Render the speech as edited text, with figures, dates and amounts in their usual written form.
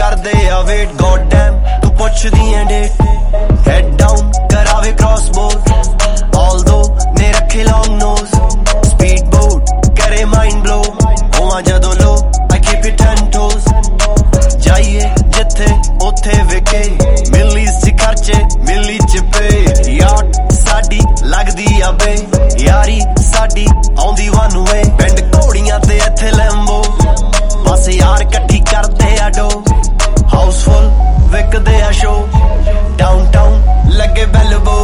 ਕਰਦੇ ਆ wait god dam तू पुछदी है डेट हेड डाउन करावे क्रॉस बोल ऑल्दो ने रखे लॉन्ग नोज स्पीड बोट करे माइंड ब्लो होवा जदों low I keep it 10 toes जाइए जिथे उथे विके मिलीज च खर्चे मिली च पे याट साडी लगदी आ बे यारी साडी आउंदी वन वे पिंड घोड़ियां ते इथे लैम्बो बस यार कट्ठी करदे आ डो हाउसफुल विकदे आ शो डाउनटाउन लगे बैल बो